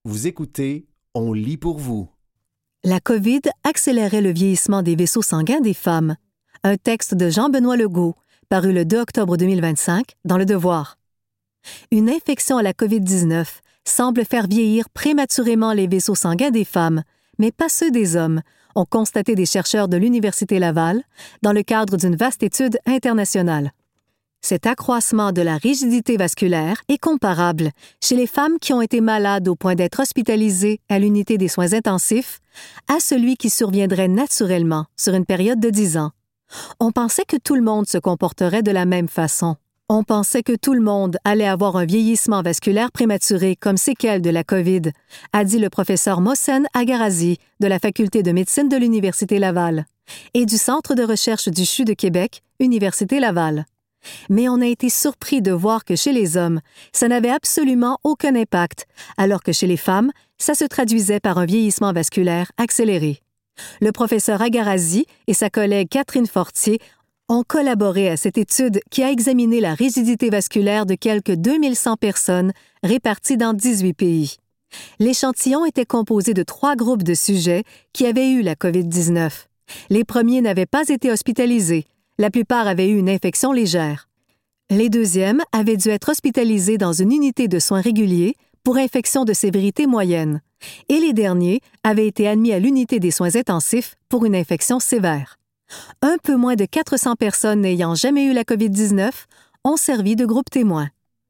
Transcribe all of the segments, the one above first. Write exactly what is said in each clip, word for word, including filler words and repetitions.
Vous écoutez, on lit pour vous. La COVID accélérait le vieillissement des vaisseaux sanguins des femmes. Un texte de Jean-Benoît Legault, paru le deux octobre deux mille vingt-cinq dans Le Devoir. Une infection à la COVID dix-neuf semble faire vieillir prématurément les vaisseaux sanguins des femmes, mais pas ceux des hommes, ont constaté des chercheurs de l'Université Laval dans le cadre d'une vaste étude internationale. Cet accroissement de la rigidité vasculaire est comparable chez les femmes qui ont été malades au point d'être hospitalisées à l'unité des soins intensifs à celui qui surviendrait naturellement sur une période de dix ans. On pensait que tout le monde se comporterait de la même façon. On pensait que tout le monde allait avoir un vieillissement vasculaire prématuré comme séquelle de la COVID, a dit le professeur Mohsen Agarazi de la Faculté de médecine de l'Université Laval et du Centre de recherche du C H U de Québec, Université Laval. Mais on a été surpris de voir que chez les hommes, ça n'avait absolument aucun impact, alors que chez les femmes, ça se traduisait par un vieillissement vasculaire accéléré. Le professeur Agarazi et sa collègue Catherine Fortier ont collaboré à cette étude qui a examiné la rigidité vasculaire de quelques deux mille cent personnes réparties dans dix-huit pays. L'échantillon était composé de trois groupes de sujets qui avaient eu la COVID dix-neuf. Les premiers n'avaient pas été hospitalisés. La plupart avaient eu une infection légère. Les deuxièmes avaient dû être hospitalisés dans une unité de soins réguliers pour infection de sévérité moyenne. Et les derniers avaient été admis à l'unité des soins intensifs pour une infection sévère. Un peu moins de quatre cents personnes n'ayant jamais eu la COVID dix-neuf ont servi de groupe témoin.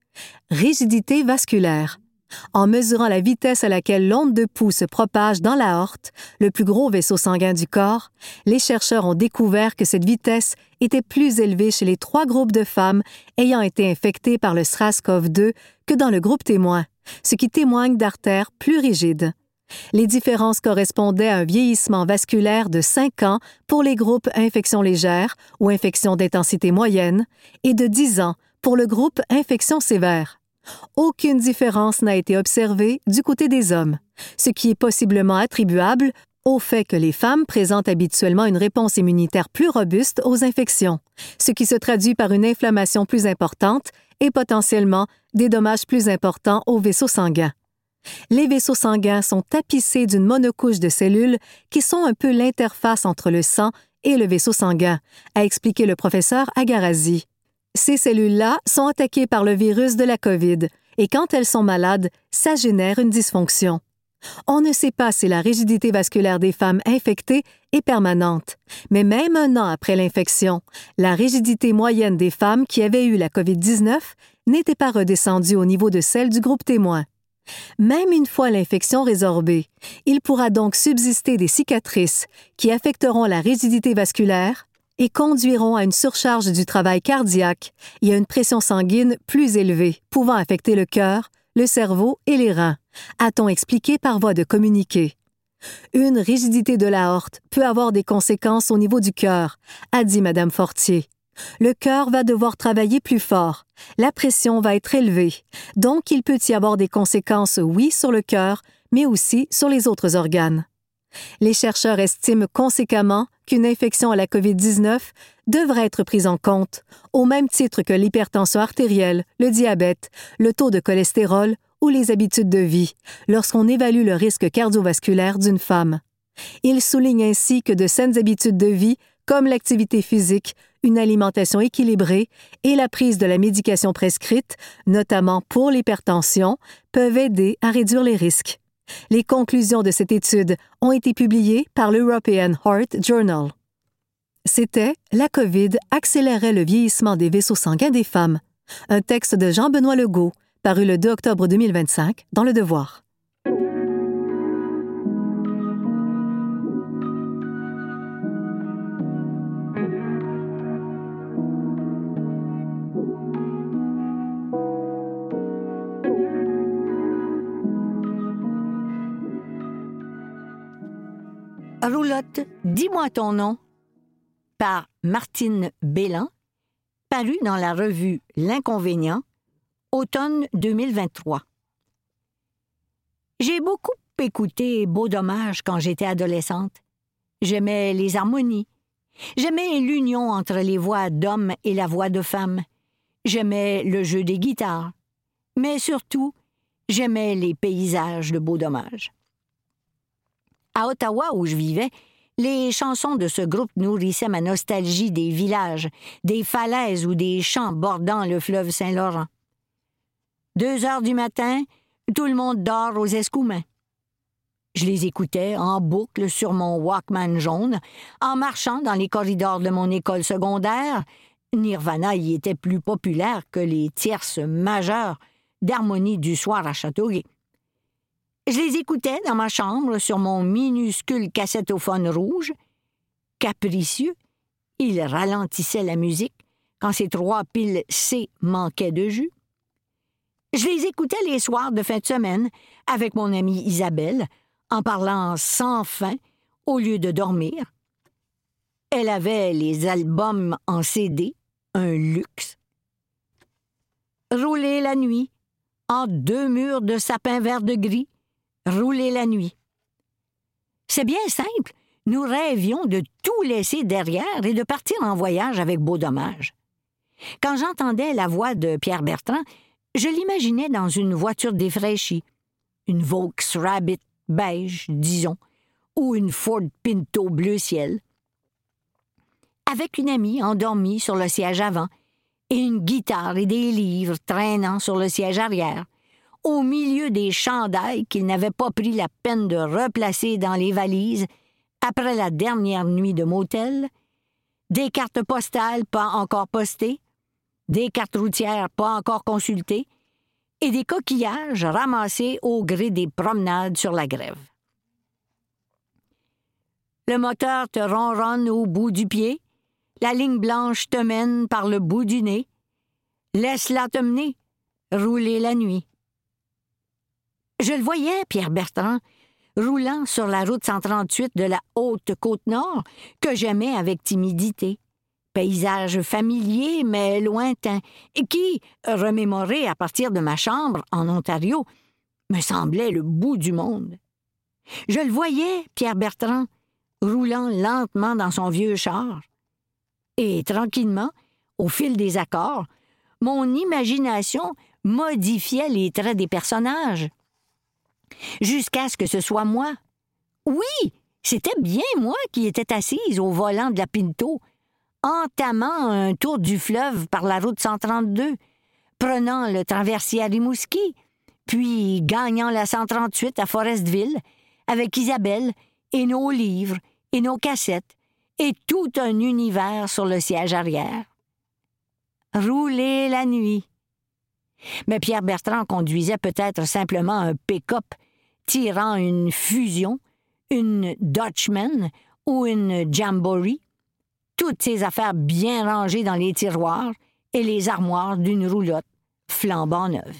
Rigidité vasculaire. En mesurant la vitesse à laquelle l'onde de pouls se propage dans l'aorte, le plus gros vaisseau sanguin du corps, les chercheurs ont découvert que cette vitesse était plus élevée chez les trois groupes de femmes ayant été infectées par le SRAS-CoV deux que dans le groupe témoin, ce qui témoigne d'artères plus rigides. Les différences correspondaient à un vieillissement vasculaire de cinq ans pour les groupes infections légères ou infections d'intensité moyenne et de dix ans pour le groupe infections sévères. Aucune différence n'a été observée du côté des hommes, ce qui est possiblement attribuable au fait que les femmes présentent habituellement une réponse immunitaire plus robuste aux infections, ce qui se traduit par une inflammation plus importante et potentiellement des dommages plus importants aux vaisseaux sanguins. Les vaisseaux sanguins sont tapissés d'une monocouche de cellules qui sont un peu l'interface entre le sang et le vaisseau sanguin, a expliqué le professeur Agarazi. Ces cellules-là sont attaquées par le virus de la COVID et quand elles sont malades, ça génère une dysfonction. On ne sait pas si la rigidité vasculaire des femmes infectées est permanente, mais même un an après l'infection, la rigidité moyenne des femmes qui avaient eu la COVID dix-neuf n'était pas redescendue au niveau de celle du groupe témoin. Même une fois l'infection résorbée, il pourra donc subsister des cicatrices qui affecteront la rigidité vasculaire et conduiront à une surcharge du travail cardiaque et à une pression sanguine plus élevée, pouvant affecter le cœur, le cerveau et les reins, a-t-on expliqué par voie de communiqué. Une rigidité de l'aorte peut avoir des conséquences au niveau du cœur, a dit Mme Fortier. Le cœur va devoir travailler plus fort, la pression va être élevée, donc il peut y avoir des conséquences, oui, sur le cœur, mais aussi sur les autres organes. Les chercheurs estiment conséquemment qu'une infection à la COVID dix-neuf devrait être prise en compte, au même titre que l'hypertension artérielle, le diabète, le taux de cholestérol ou les habitudes de vie, lorsqu'on évalue le risque cardiovasculaire d'une femme. Ils soulignent ainsi que de saines habitudes de vie, comme l'activité physique, une alimentation équilibrée et la prise de la médication prescrite, notamment pour l'hypertension, peuvent aider à réduire les risques. Les conclusions de cette étude ont été publiées par l'European Heart Journal. C'était « La COVID accélérait le vieillissement des vaisseaux sanguins des femmes », un texte de Jean-Benoît Legault, paru le deux octobre deux mille vingt-cinq dans Le Devoir. Roulotte, dis-moi ton nom, par Martine Bélan, paru dans la revue L'Inconvénient, automne deux mille vingt-trois. J'ai beaucoup écouté Beau Dommage quand j'étais adolescente. J'aimais les harmonies. J'aimais l'union entre les voix d'hommes et la voix de femmes. J'aimais le jeu des guitares. Mais surtout, J'aimais les paysages de Beau-Dommage. À Ottawa, où je vivais, les chansons de ce groupe nourrissaient ma nostalgie des villages, des falaises ou des champs bordant le fleuve Saint-Laurent. Deux heures du matin, tout le monde dort aux Escoumins. Je les écoutais en boucle sur mon Walkman jaune, en marchant dans les corridors de mon école secondaire. Nirvana y était plus populaire que les tierces majeures d'harmonie du soir à Châteauguay. Je les écoutais dans ma chambre sur mon minuscule cassettophone rouge. Capricieux, il ralentissait la musique quand ses trois piles C manquaient de jus. Je les écoutais les soirs de fin de semaine avec mon amie Isabelle, en parlant sans fin au lieu de dormir. Elle avait les albums en C D, un luxe. Rouler la nuit, en deux murs de sapin vert de gris, rouler la nuit. C'est bien simple, nous rêvions de tout laisser derrière et de partir en voyage avec Beau-Dommage. Quand j'entendais la voix de Pierre Bertrand, je l'imaginais dans une voiture défraîchie, une Vaux Rabbit beige, disons, ou une Ford Pinto bleu ciel, avec une amie endormie sur le siège avant et une guitare et des livres traînant sur le siège arrière, au milieu des chandails qu'il n'avait pas pris la peine de replacer dans les valises après la dernière nuit de motel, des cartes postales pas encore postées, des cartes routières pas encore consultées et des coquillages ramassés au gré des promenades sur la grève. Le moteur te ronronne au bout du pied, la ligne blanche te mène par le bout du nez. Laisse-la te mener, rouler la nuit. Je le voyais, Pierre Bertrand, roulant sur la route cent trente-huit de la Haute-Côte-Nord, que j'aimais avec timidité. Paysage familier, mais lointain, et qui, remémoré à partir de ma chambre en Ontario, me semblait le bout du monde. Je le voyais, Pierre Bertrand, roulant lentement dans son vieux char. Et tranquillement, au fil des accords, mon imagination modifiait les traits des personnages. Jusqu'à ce que ce soit moi. Oui, c'était bien moi qui étais assise au volant de la Pinto, entamant un tour du fleuve par la route cent trente-deux, prenant le traversier à Rimouski, puis gagnant la cent trente-huit à Forestville, avec Isabelle et nos livres et nos cassettes, et tout un univers sur le siège arrière. Rouler la nuit. Mais Pierre Bertrand conduisait peut-être simplement un pick-up, tirant une Fusion, une Dutchman ou une Jamboree, toutes ces affaires bien rangées dans les tiroirs et les armoires d'une roulotte flambant neuve.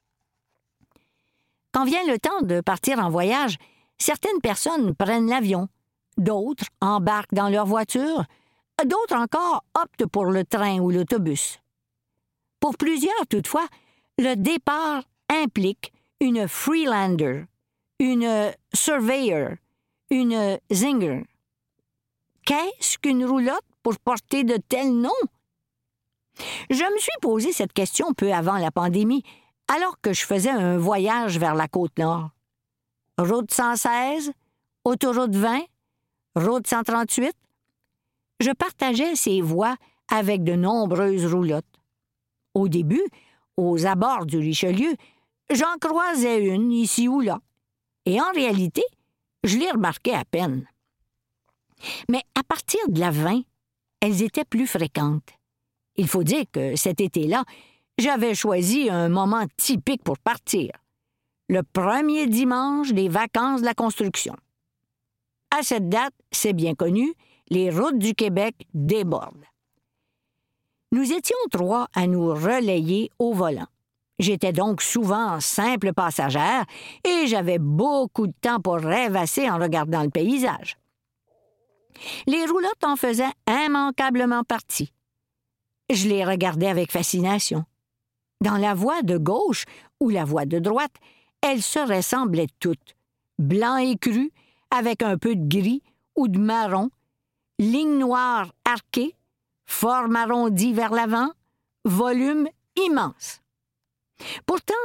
Quand vient le temps de partir en voyage, certaines personnes prennent l'avion, d'autres embarquent dans leur voiture, d'autres encore optent pour le train ou l'autobus. Pour plusieurs, toutefois, le départ implique une Freelander, une Surveyor, une Zinger. Qu'est-ce qu'une roulotte pour porter de tels noms? Je me suis posé cette question peu avant la pandémie, alors que je faisais un voyage vers la Côte-Nord. Route cent seize, autoroute vingt, route cent trente-huit. Je partageais ces voies avec de nombreuses roulottes. Au début, aux abords du Richelieu, j'en croisais une ici ou là. Et en réalité, je les remarquais à peine. Mais à partir de la vingt, elles étaient plus fréquentes. Il faut dire que cet été-là, j'avais choisi un moment typique pour partir. Le premier dimanche des vacances de la construction. À cette date, c'est bien connu, les routes du Québec débordent. Nous étions trois à nous relayer au volant. J'étais donc souvent simple passagère et j'avais beaucoup de temps pour rêvasser en regardant le paysage. Les roulottes en faisaient immanquablement partie. Je les regardais avec fascination. Dans la voie de gauche ou la voie de droite, elles se ressemblaient toutes, blanc et cru, avec un peu de gris ou de marron, ligne noire arquée, forme arrondie vers l'avant, volume immense. Pourtant,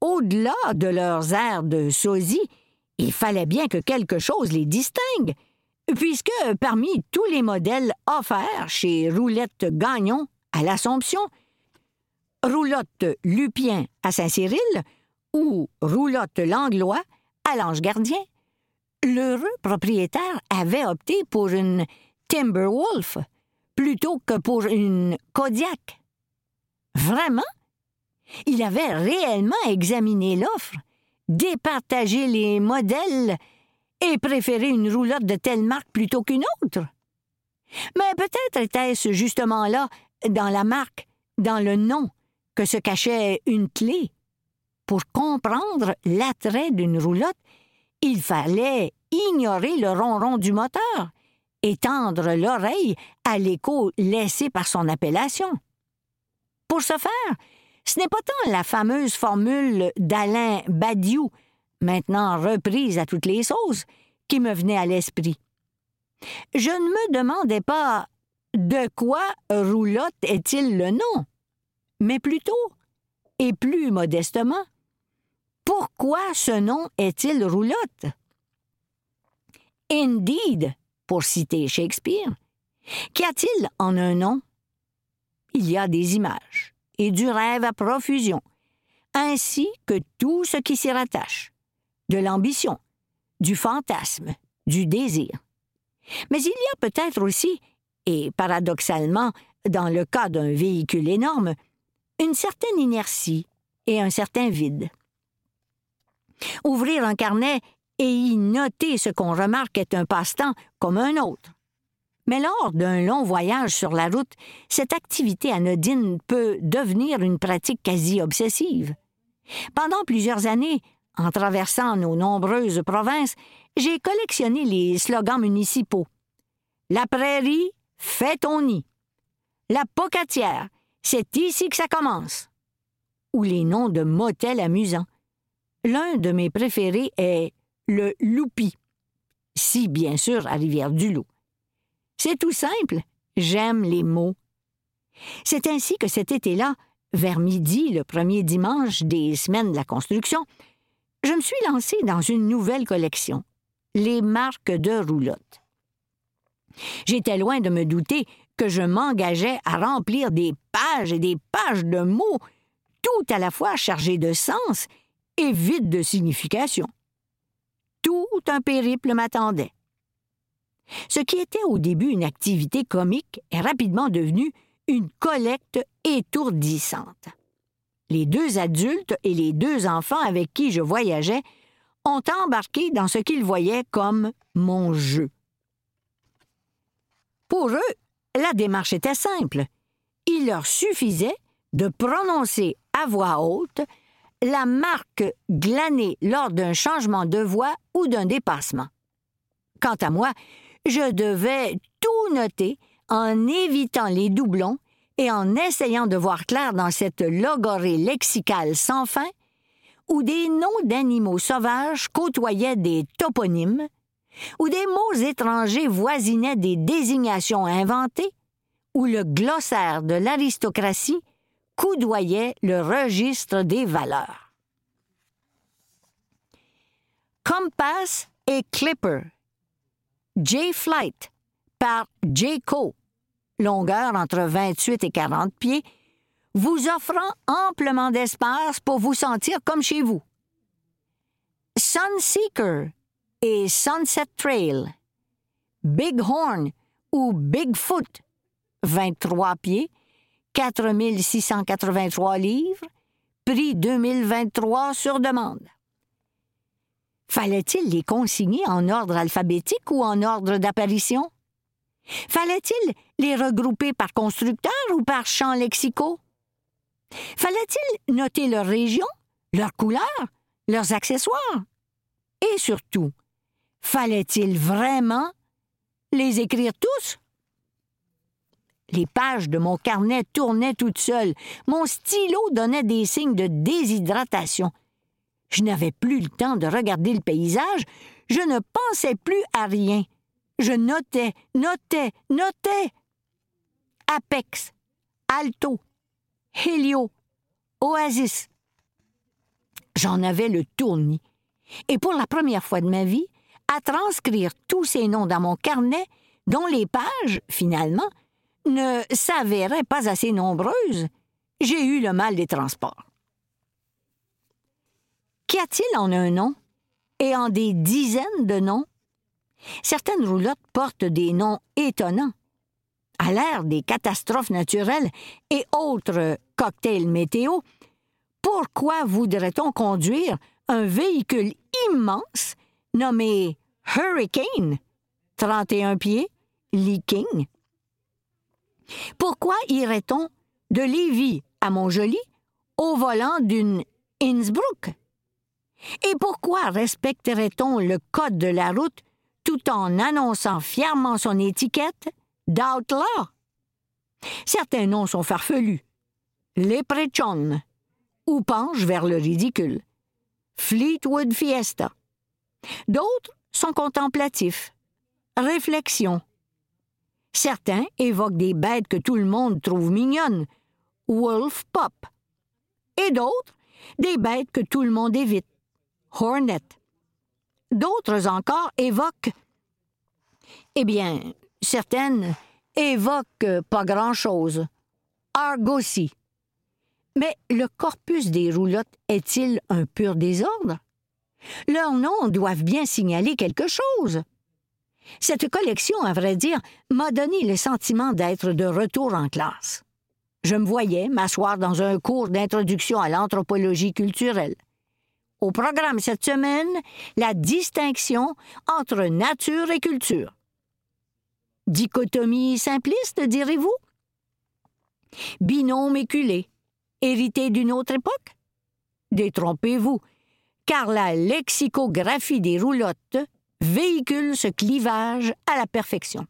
au-delà de leurs airs de sosie, il fallait bien que quelque chose les distingue, puisque parmi tous les modèles offerts chez Roulette Gagnon à l'Assomption, Roulotte Lupien à Saint-Cyril ou Roulotte Langlois à l'Ange-Gardien, l'heureux propriétaire avait opté pour une Timberwolf plutôt que pour une Kodiak. Vraiment? Il avait réellement examiné l'offre, départagé les modèles et préféré une roulotte de telle marque plutôt qu'une autre. Mais peut-être était-ce justement là, dans la marque, dans le nom, que se cachait une clé. Pour comprendre l'attrait d'une roulotte, il fallait ignorer le ronron du moteur et tendre l'oreille à l'écho laissé par son appellation. Pour ce faire, ce n'est pas tant la fameuse formule d'Alain Badiou, maintenant reprise à toutes les sauces, qui me venait à l'esprit. Je ne me demandais pas de quoi roulotte est-il le nom, mais plutôt, et plus modestement, pourquoi ce nom est-il roulotte? Indeed, pour citer Shakespeare, qu'y a-t-il en un nom? Il y a des images et du rêve à profusion, ainsi que tout ce qui s'y rattache, de l'ambition, du fantasme, du désir. Mais il y a peut-être aussi, et paradoxalement, dans le cas d'un véhicule énorme, une certaine inertie et un certain vide. Ouvrir un carnet et y noter ce qu'on remarque est un passe-temps comme un autre. Mais lors d'un long voyage sur la route, cette activité anodine peut devenir une pratique quasi obsessive. Pendant plusieurs années, en traversant nos nombreuses provinces, j'ai collectionné les slogans municipaux. La prairie, fais ton nid. La pocatière, c'est ici que ça commence. Ou les noms de motels amusants. L'un de mes préférés est le Loupi, si bien sûr à Rivière-du-Loup. C'est tout simple, j'aime les mots. C'est ainsi que cet été-là, vers midi, le premier dimanche des semaines de la construction, je me suis lancée dans une nouvelle collection, les marques de roulotte. J'étais loin de me douter que je m'engageais à remplir des pages et des pages de mots, tout à la fois chargés de sens et vides de signification. Tout un périple m'attendait. Ce qui était au début une activité comique est rapidement devenu une collecte étourdissante. Les deux adultes et les deux enfants avec qui je voyageais ont embarqué dans ce qu'ils voyaient comme mon jeu. Pour eux, la démarche était simple. Il leur suffisait de prononcer à voix haute la marque glanée lors d'un changement de voie ou d'un dépassement. Quant à moi, je devais tout noter en évitant les doublons et en essayant de voir clair dans cette logorée lexicale sans fin où des noms d'animaux sauvages côtoyaient des toponymes, où des mots étrangers voisinaient des désignations inventées, où le glossaire de l'aristocratie coudoyait le registre des valeurs. Compass et Clipper. J-Flight par J-Co, longueur entre vingt-huit et quarante pieds, vous offrant amplement d'espace pour vous sentir comme chez vous. Sunseeker et Sunset Trail. Bighorn ou Bigfoot, vingt-trois pieds, quatre mille six cent quatre-vingt-trois livres, prix deux mille vingt-trois sur demande. Fallait-il les consigner en ordre alphabétique ou en ordre d'apparition? Fallait-il les regrouper par constructeur ou par champs lexicaux? Fallait-il noter leur région, leurs couleurs, leurs accessoires? Et surtout, fallait-il vraiment les écrire tous? Les pages de mon carnet tournaient toutes seules. Mon stylo donnait des signes de déshydratation. Je n'avais plus le temps de regarder le paysage. Je ne pensais plus à rien. Je notais, notais, notais. Apex, Alto, Helio, Oasis. j'en avais le tournis. Et pour la première fois de ma vie, à transcrire tous ces noms dans mon carnet, dont les pages, finalement, ne s'avéraient pas assez nombreuses, j'ai eu le mal des transports. Qu'y a-t-il en un nom et en des dizaines de noms? Certaines roulottes portent des noms étonnants. À l'ère des catastrophes naturelles et autres cocktails météo, pourquoi voudrait-on conduire un véhicule immense nommé Hurricane, trente et un pieds, leaking? Pourquoi irait-on de Lévis à Montjoly au volant d'une Innsbruck? Et pourquoi respecterait-on le code de la route tout en annonçant fièrement son étiquette d'Outlaw? Certains noms sont farfelus. Leprechaun, ou penchent vers le ridicule. Fleetwood Fiesta. D'autres sont contemplatifs. Réflexion. Certains évoquent des bêtes que tout le monde trouve mignonnes. Wolf Pup. Et d'autres, des bêtes que tout le monde évite. Hornet. D'autres encore évoquent... Eh bien, certaines évoquent pas grand-chose. Argosy. Mais le corpus des roulottes est-il un pur désordre? Leurs noms doivent bien signaler quelque chose. Cette collection, à vrai dire, m'a donné le sentiment d'être de retour en classe. Je me voyais m'asseoir dans un cours d'introduction à l'anthropologie culturelle. Au programme cette semaine, la distinction entre nature et culture. Dichotomie simpliste, direz-vous? Binôme éculé, hérité d'une autre époque? Détrompez-vous, car la lexicographie des roulottes véhicule ce clivage à la perfection.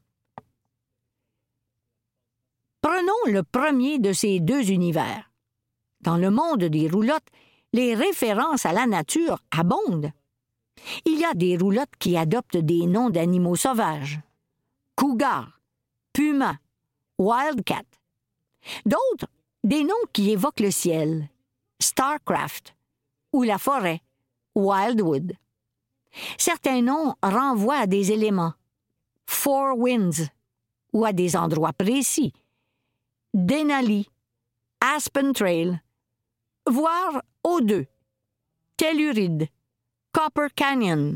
Prenons le premier de ces deux univers. Dans le monde des roulottes, les références à la nature abondent. Il y a des roulottes qui adoptent des noms d'animaux sauvages. Cougar, puma, wildcat. D'autres, des noms qui évoquent le ciel. Starcraft ou la forêt, Wildwood. Certains noms renvoient à des éléments. Four Winds ou à des endroits précis. Denali, Aspen Trail, voire O deux, Telluride, Copper Canyon.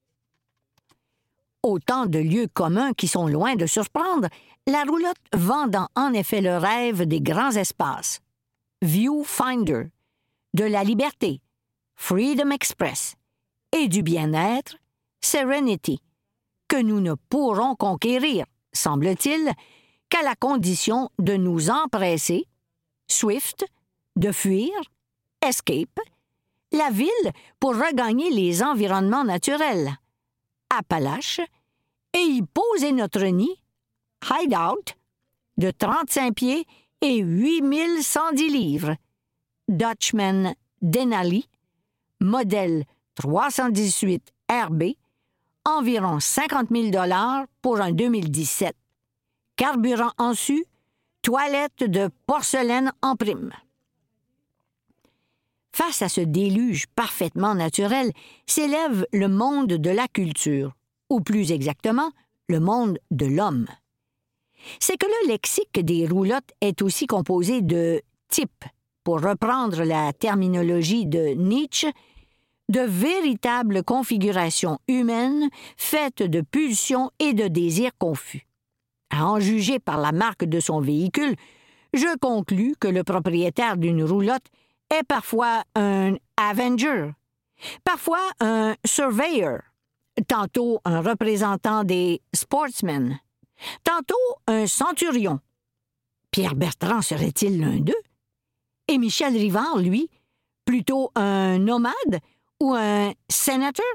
Autant de lieux communs qui sont loin de surprendre, la roulotte vendant en effet le rêve des grands espaces. Viewfinder, de la liberté, Freedom Express, et du bien-être, Serenity, que nous ne pourrons conquérir, semble-t-il, qu'à la condition de nous empresser, Swift, de fuir, Escape, la ville pour regagner les environnements naturels, Appalaches, et y poser notre nid, Hideout, de trente-cinq pieds et huit mille cent dix livres, Dutchman Denali, modèle trois cent dix-huit R B, environ cinquante mille dollars pour un deux mille dix-sept. Carburant en su, toilette de porcelaine en prime. Face à ce déluge parfaitement naturel s'élève le monde de la culture, ou plus exactement, le monde de l'homme. C'est que le lexique des roulottes est aussi composé de types, pour reprendre la terminologie de Nietzsche, de véritables configurations humaines faites de pulsions et de désirs confus. À en juger par la marque de son véhicule, je conclus que le propriétaire d'une roulotte est parfois un Avenger, parfois un Surveyor, tantôt un représentant des Sportsmen, tantôt un Centurion. Pierre Bertrand serait-il l'un d'eux? Et Michel Rivard, lui, plutôt un nomade ou un sénateur?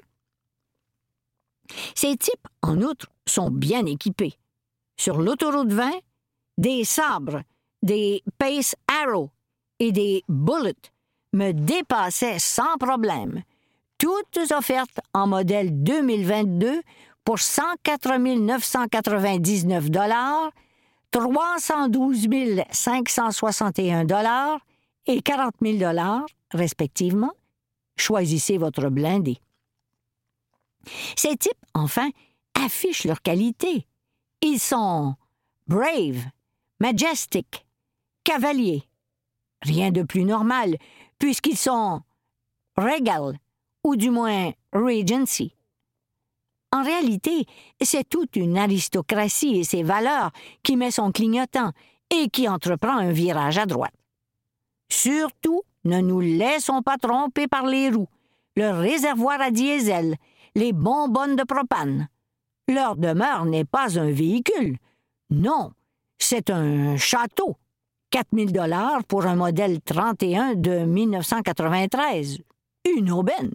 Ces types, en outre, sont bien équipés. Sur l'autoroute vingt, des sabres, des Pace Arrow et des Bullets me dépassaient sans problème, toutes offertes en modèle deux mille vingt-deux pour cent quatre mille neuf cent quatre-vingt-dix-neuf dollars, trois cent douze mille cinq cent soixante et un dollars et quarante mille dollars, respectivement, choisissez votre blindé. Ces types, enfin, affichent leurs qualités. Ils sont brave, majestic, cavaliers. Rien de plus normal, puisqu'ils sont regal, ou du moins regency. En réalité, c'est toute une aristocratie et ses valeurs qui met son clignotant et qui entreprend un virage à droite. Surtout, ne nous laissons pas tromper par les roues, le réservoir à diesel, les bonbonnes de propane. Leur demeure n'est pas un véhicule. Non, c'est un château. quatre mille dollars pour un modèle trente et un de mille neuf cent quatre-vingt-treize. Une aubaine.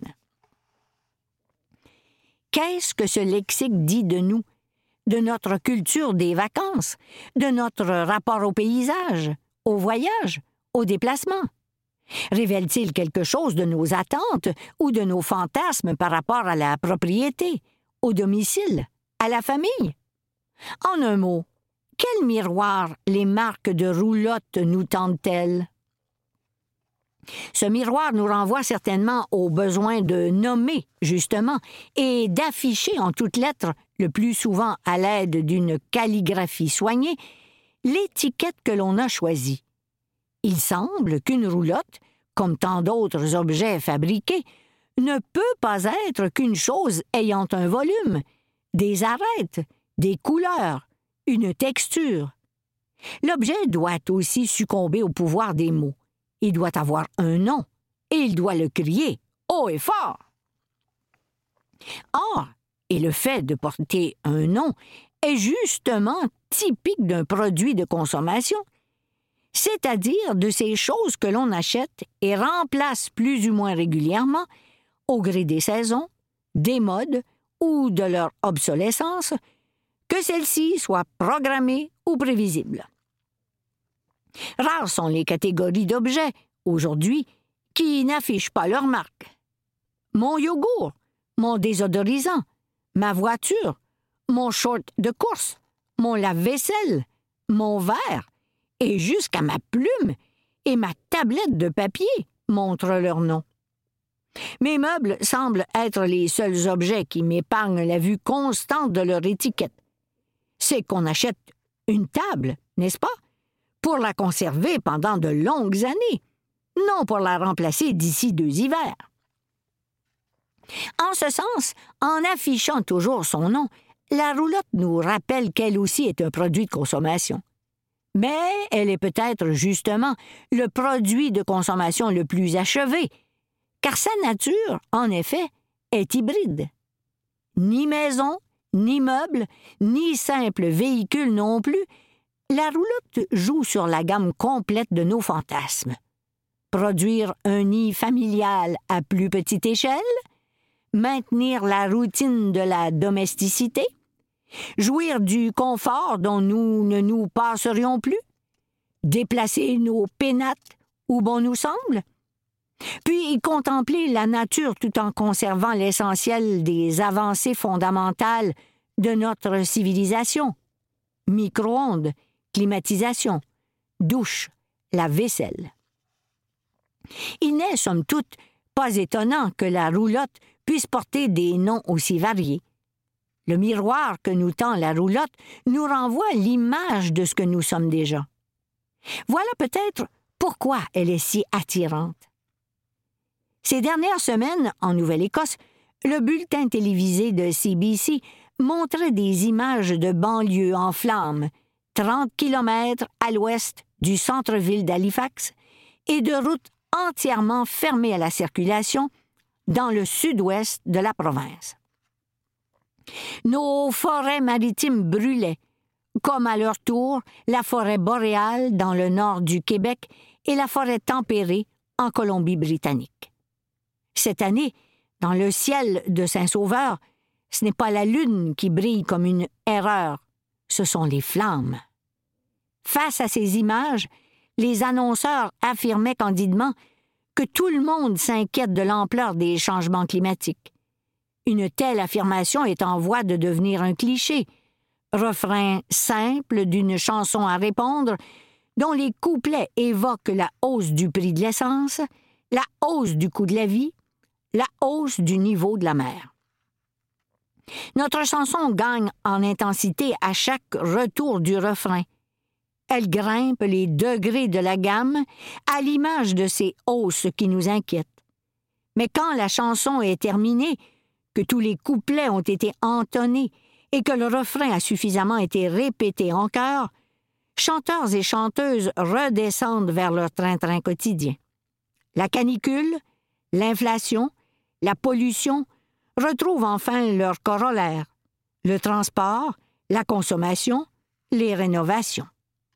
Qu'est-ce que ce lexique dit de nous, de notre culture des vacances, de notre rapport au paysage, au voyage, au déplacement? Révèle-t-il quelque chose de nos attentes ou de nos fantasmes par rapport à la propriété, au domicile, à la famille? En un mot, quel miroir les marques de roulotte nous tendent-elles? Ce miroir nous renvoie certainement au besoin de nommer, justement, et d'afficher en toutes lettres, le plus souvent à l'aide d'une calligraphie soignée, l'étiquette que l'on a choisie. Il semble qu'une roulotte, comme tant d'autres objets fabriqués, ne peut pas être qu'une chose ayant un volume, des arêtes, des couleurs, une texture. L'objet doit aussi succomber au pouvoir des mots. Il doit avoir un nom, et il doit le crier haut et fort. Or, et le fait de porter un nom est justement typique d'un produit de consommation, c'est-à-dire de ces choses que l'on achète et remplace plus ou moins régulièrement, au gré des saisons, des modes ou de leur obsolescence, que celles-ci soient programmées ou prévisibles. Rares sont les catégories d'objets, aujourd'hui, qui n'affichent pas leur marque. Mon yogourt, mon désodorisant, ma voiture, mon short de course, mon lave-vaisselle, mon verre, et jusqu'à ma plume et ma tablette de papier montrent leur nom. Mes meubles semblent être les seuls objets qui m'épargnent la vue constante de leur étiquette. C'est qu'on achète une table, n'est-ce pas? Pour la conserver pendant de longues années, non pour la remplacer d'ici deux hivers. En ce sens, en affichant toujours son nom, la roulotte nous rappelle qu'elle aussi est un produit de consommation. Mais elle est peut-être justement le produit de consommation le plus achevé, car sa nature, en effet, est hybride. Ni maison, ni meuble, ni simple véhicule non plus, la roulotte joue sur la gamme complète de nos fantasmes. Produire un nid familial à plus petite échelle, maintenir la routine de la domesticité, jouir du confort dont nous ne nous passerions plus, déplacer nos pénates où bon nous semble, puis contempler la nature tout en conservant l'essentiel des avancées fondamentales de notre civilisation. Micro-ondes, climatisation, douche, la vaisselle. Il n'est, somme toute, pas étonnant que la roulotte puisse porter des noms aussi variés. Le miroir que nous tend la roulotte nous renvoie l'image de ce que nous sommes déjà. Voilà peut-être pourquoi elle est si attirante. Ces dernières semaines, en Nouvelle-Écosse, le bulletin télévisé de C B C montrait des images de banlieues en flammes, trente kilomètres à l'ouest du centre-ville d'Halifax, et de routes entièrement fermées à la circulation dans le sud-ouest de la province. Nos forêts maritimes brûlaient, comme à leur tour la forêt boréale dans le nord du Québec et la forêt tempérée en Colombie-Britannique. Cette année, dans le ciel de Saint-Sauveur, ce n'est pas la lune qui brille comme une erreur, ce sont les flammes. Face à ces images, les annonceurs affirmaient candidement que tout le monde s'inquiète de l'ampleur des changements climatiques. Une telle affirmation est en voie de devenir un cliché, refrain simple d'une chanson à répondre, dont les couplets évoquent la hausse du prix de l'essence, la hausse du coût de la vie, la hausse du niveau de la mer. Notre chanson gagne en intensité à chaque retour du refrain. Elle grimpe les degrés de la gamme à l'image de ces hausses qui nous inquiètent. Mais quand la chanson est terminée, que tous les couplets ont été entonnés et que le refrain a suffisamment été répété en chœur, chanteurs et chanteuses redescendent vers leur train-train quotidien. La canicule, l'inflation, la pollution retrouvent enfin leur corollaire, le transport, la consommation, les rénovations.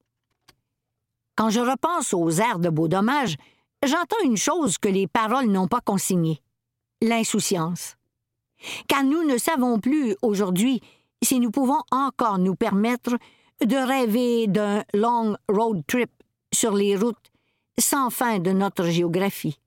Quand je repense aux airs de Beau Dommage, j'entends une chose que les paroles n'ont pas consignée, l'insouciance. Car nous ne savons plus aujourd'hui si nous pouvons encore nous permettre de rêver d'un long road trip sur les routes sans fin de notre géographie.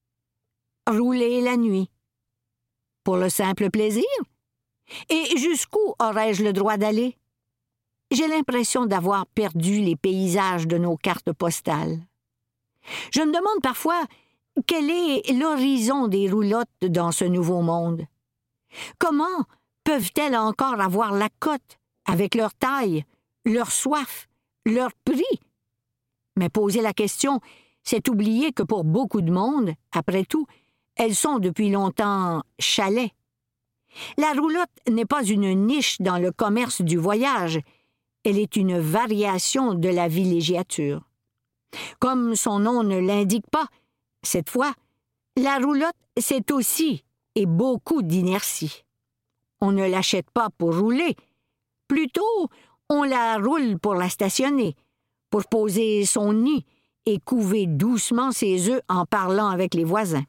Rouler la nuit. Pour le simple plaisir? Et jusqu'où aurais-je le droit d'aller? J'ai l'impression d'avoir perdu les paysages de nos cartes postales. Je me demande parfois quel est l'horizon des roulottes dans ce nouveau monde. Comment peuvent-elles encore avoir la cote avec leur taille, leur soif, leur prix? Mais poser la question, c'est oublier que pour beaucoup de monde, après tout, elles sont depuis longtemps chalets. La roulotte n'est pas une niche dans le commerce du voyage, elle est une variation de la villégiature. Comme son nom ne l'indique pas, cette fois, la roulotte, c'est aussi et beaucoup d'inertie. On ne l'achète pas pour rouler, plutôt on la roule pour la stationner, pour poser son nid et couver doucement ses œufs en parlant avec les voisins.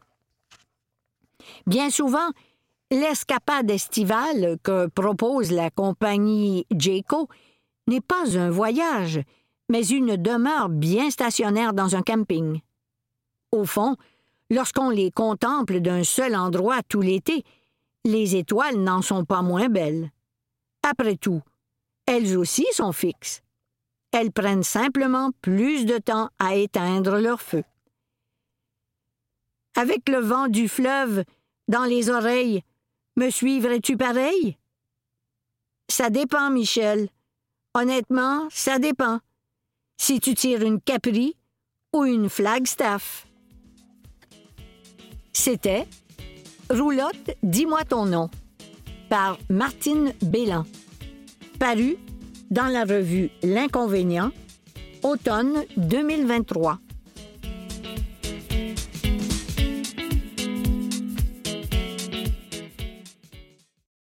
Bien souvent, l'escapade estivale que propose la compagnie Jayco n'est pas un voyage, mais une demeure bien stationnaire dans un camping. Au fond, lorsqu'on les contemple d'un seul endroit tout l'été, les étoiles n'en sont pas moins belles. Après tout, elles aussi sont fixes. Elles prennent simplement plus de temps à éteindre leur feu. Avec le vent du fleuve dans les oreilles, me suivrais-tu pareil? Ça dépend, Michel. Honnêtement, ça dépend. Si tu tires une Capri ou une Flagstaff. C'était Roulotte, dis-moi ton nom, par Martine Bélan, paru dans la revue L'Inconvénient, automne deux mille vingt-trois.